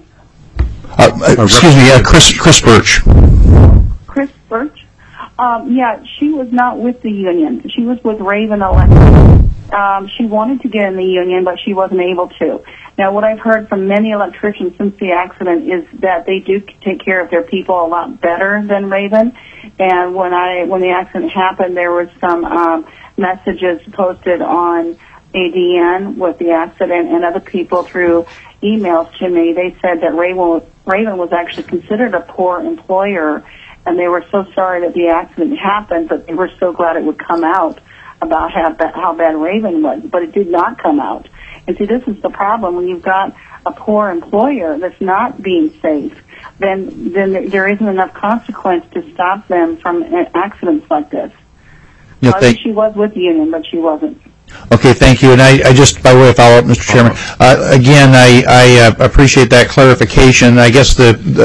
Excuse me, Chris Birch. Chris Birch? Yeah, she was not with the union. She was with Raven Electric. She wanted to get in the union, but she wasn't able to. Now, what I've heard from many electricians since the accident is that they do take care of their people a lot better than Raven. And when the accident happened, there was some messages posted on ADN with the accident, and other people through emails to me. They said that Raven was actually considered a poor employer, and they were so sorry that the accident happened, but they were so glad it would come out about how bad Raven was. But it did not come out. And see, this is the problem. When you've got a poor employer that's not being safe, then there isn't enough consequence to stop them from accidents like this. Yeah, she was with the union, but she wasn't. Okay, thank you. And I just, by way of follow-up, Mr. Chairman, again, I appreciate that clarification. I guess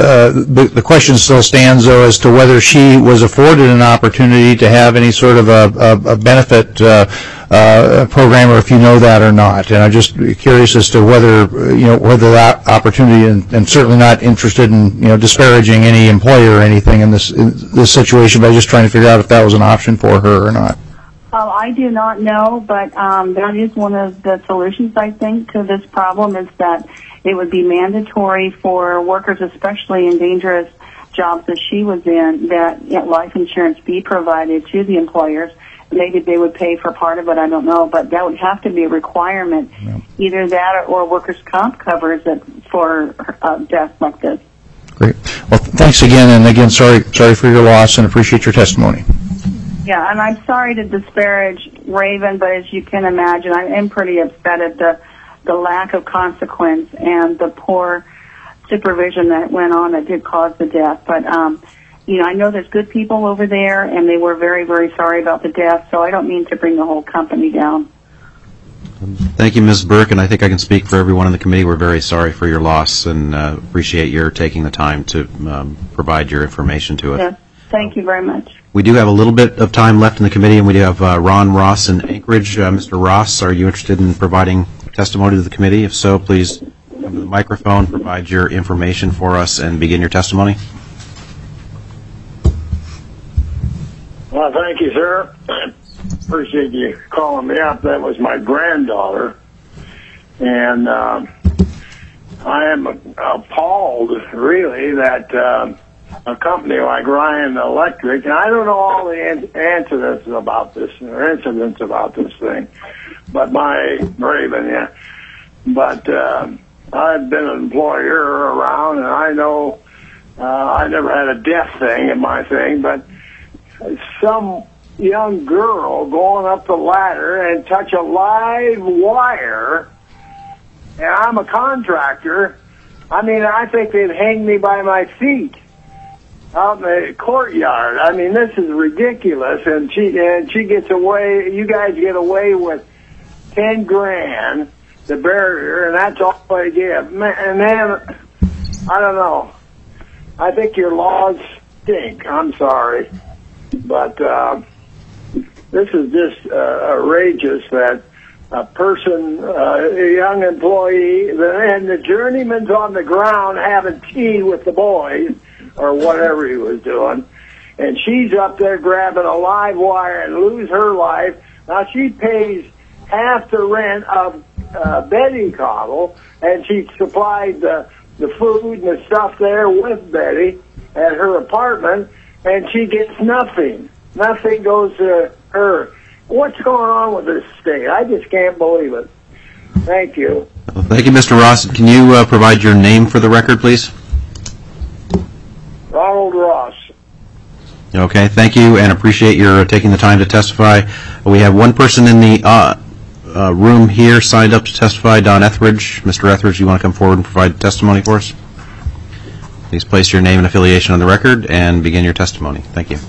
the question still stands, though, as to whether she was afforded an opportunity to have any sort of a benefit program, or if you know that or not. And I'm just curious as to whether that opportunity, and certainly not interested in disparaging any employer or anything in this situation, but I'm just trying to figure out if that was an option for her or not. I do not know, but that is one of the solutions, I think, to this problem, is that it would be mandatory for workers, especially in dangerous jobs that she was in, that life insurance be provided to the employers. Maybe they would pay for part of it, I don't know, but that would have to be a requirement. Yeah. Either that or workers' comp covers it for deaths like this. Great. Well, thanks again, and again, sorry for your loss, and appreciate your testimony. Yeah, and I'm sorry to disparage Raven, but as you can imagine, I am pretty upset at the lack of consequence and the poor supervision that went on that did cause the death. But, I know there's good people over there, and they were very, very sorry about the death, so I don't mean to bring the whole company down. Thank you, Ms. Burke, and I think I can speak for everyone in the committee. We're very sorry for your loss and appreciate your taking the time to provide your information to us. Yes, thank you very much. We do have a little bit of time left in the committee, and we do have Ron Ross in Anchorage. Mr. Ross, are you interested in providing testimony to the committee? If so, please come to the microphone, provide your information for us, and begin your testimony. Well, thank you, sir. I appreciate you calling me up. That was my granddaughter. And I am appalled, really, that a company like Ryan Electric, and I don't know all the incidents about this thing, but Raven, yeah. But I've been an employer around, and I know I never had a death thing in my thing, but some young girl going up the ladder and touch a live wire, and I'm a contractor. I mean, I think they'd hang me by my feet out in the courtyard. I mean, this is ridiculous. And she gets away. You guys get away with $10,000, the barrier, and that's all they give. And then I don't know. I think your laws stink. I'm sorry, but this is just outrageous that a person, a young employee, and the journeyman's on the ground having tea with the boys, or whatever he was doing, and she's up there grabbing a live wire and lose her life. Now she pays half the rent of Betty Cottle, and she supplied the food and the stuff there with Betty at her apartment, and she gets nothing. Nothing goes to her. What's going on with this state? I just can't believe it. Thank you. Well, thank you, Mr. Ross. Can you provide your name for the record, please? Ronald Ross. Okay, thank you, and appreciate your taking the time to testify. We have one person in the room here signed up to testify, Don Etheridge. Mr. Etheridge, you want to come forward and provide testimony for us? Please place your name and affiliation on the record and begin your testimony. Thank you.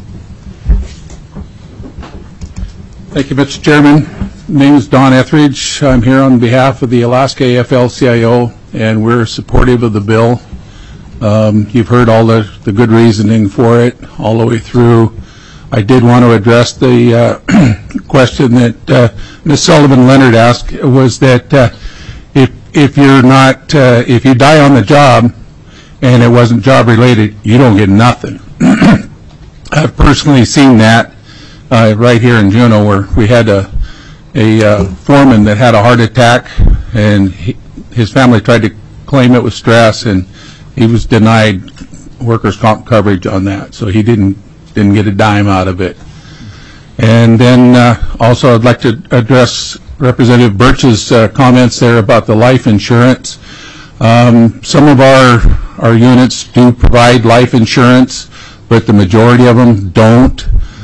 Thank you, Mr. Chairman. My name is Don Etheridge. I'm here on behalf of the Alaska AFL-CIO, and we're supportive of the bill. You've heard all the good reasoning for it all the way through. I did want to address the question that Ms. Sullivan-Leonard asked, was that if you die on the job and it wasn't job-related, you don't get nothing. I've personally seen that right here in Juneau, where we had a foreman that had a heart attack, and his family tried to claim it was stress, and he was denied workers' comp coverage on that, so he didn't get a dime out of it. And then also I'd like to address Representative Birch's comments there about the life insurance. Some of our units do provide life insurance, but the majority of them don't.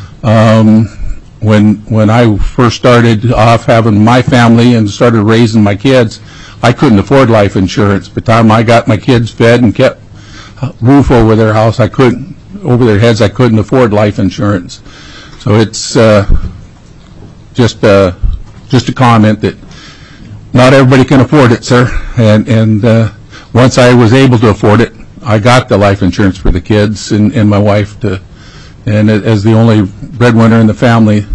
When I first started off having my family and started raising my kids, I couldn't afford life insurance. By the time I got my kids fed and kept a roof over their house, over their heads, I couldn't afford life insurance. So it's just a comment that not everybody can afford it, sir. And once I was able to afford it, I got the life insurance for the kids and my wife and as the only breadwinner in the family,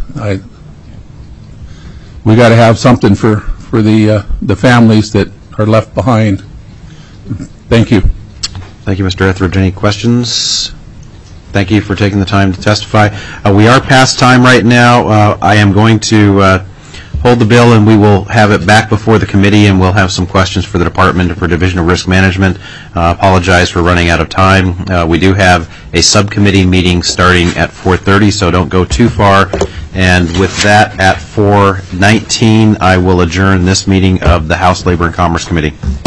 we got to have something for the families that are left behind. Thank you. Thank you, Mr. Etheridge. Any questions? Thank you for taking the time to testify. We are past time right now. I am going to hold the bill, and we will have it back before the committee, and we'll have some questions for the Department for Division of Risk Management. Apologize for running out of time. We do have a subcommittee meeting starting at 4:30, so don't go too far. And with that, at 4:19, I will adjourn this meeting of the House Labor and Commerce Committee.